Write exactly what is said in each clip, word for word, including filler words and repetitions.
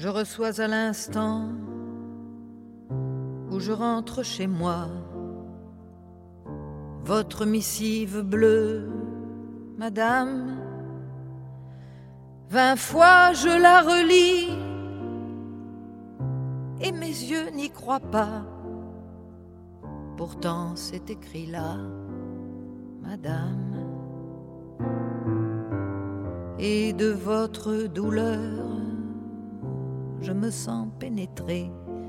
Je reçois à l'instant où je rentre chez moi votre missive bleue, madame. Vingt fois je la relis et mes yeux n'y croient pas. Pourtant c'est écrit là, madame. Et de votre douleur, je me sens pénétré.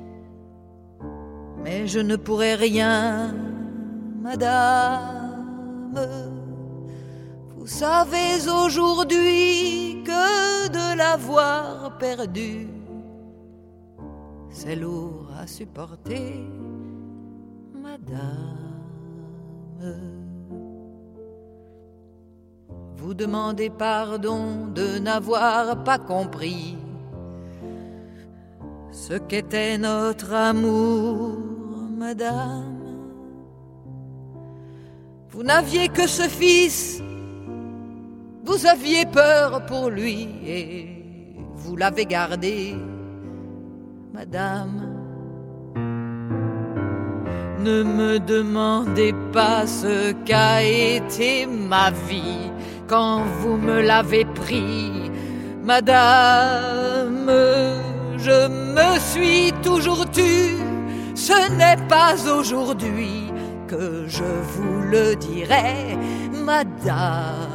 Mais je ne pourrai rien, madame. Vous savez aujourd'hui que de l'avoir perdu, c'est lourd à supporter, madame. Vous demandez pardon de n'avoir pas compris ce qu'était notre amour, madame. Vous n'aviez que ce fils, vous aviez peur pour lui et vous l'avez gardé, madame. Ne me demandez pas ce qu'a été ma vie quand vous me l'avez pris, madame. Je me suis toujours tue, ce n'est pas aujourd'hui que je vous le dirai, madame.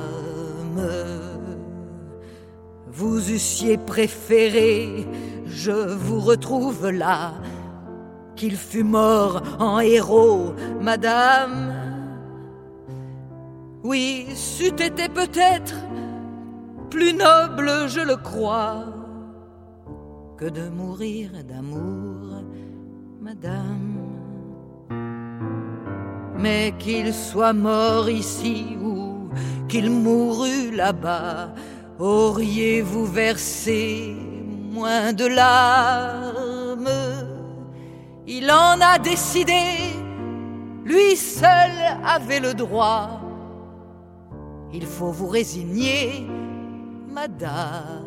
Vous eussiez préféré, je vous retrouve là, qu'il fût mort en héros, madame. Oui, c'eût été peut-être plus noble, je le crois, que de mourir d'amour, madame. Mais qu'il soit mort ici ou qu'il mourût là-bas, auriez-vous versé moins de larmes? Il en a décidé, lui seul avait le droit. Il faut vous résigner, madame.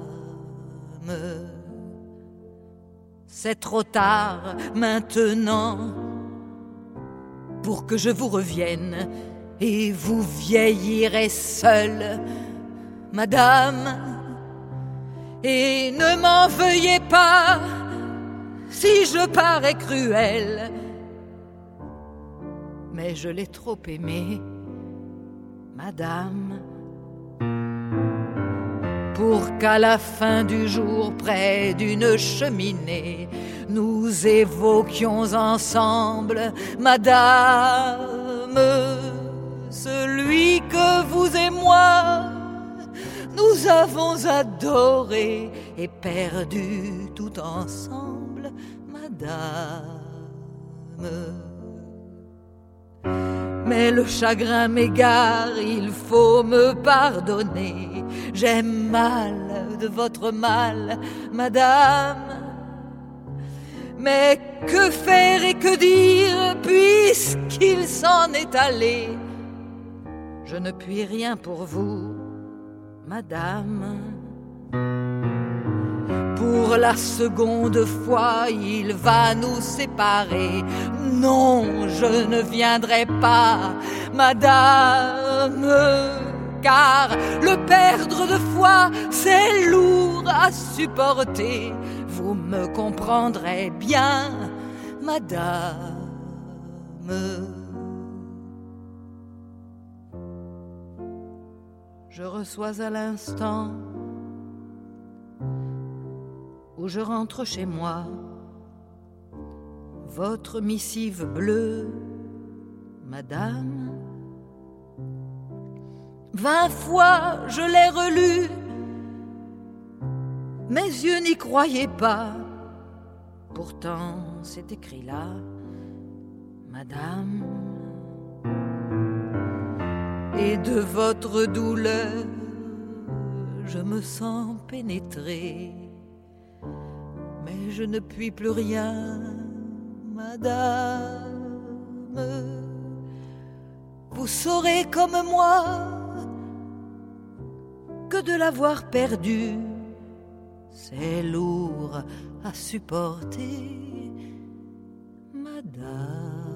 C'est trop tard maintenant pour que je vous revienne et vous vieillirez seule, madame. Et ne m'en veuillez pas si je parais cruelle, mais je l'ai trop aimé, madame, pour qu'à la fin du jour, près d'une cheminée, nous évoquions ensemble, madame, celui que vous et moi nous avons adoré et perdu tout ensemble, madame. Mais le chagrin m'égare, il faut me pardonner. J'aime mal de votre mal, madame. Mais que faire et que dire puisqu'il s'en est allé? Je ne puis rien pour vous, madame. Pour la seconde fois, il va nous séparer. Non, je ne viendrai pas, madame, car le perdre de foi, c'est lourd à supporter. Vous me comprendrez bien, madame. Je reçois à l'instant où je rentre chez moi votre missive bleue, madame. Vingt fois je l'ai relue, mes yeux n'y croyaient pas. Pourtant c'est écrit là, madame. Et de votre douleur je me sens pénétré. Mais je ne puis plus rien, madame. Vous saurez comme moi que de l'avoir perdu, c'est lourd à supporter, madame.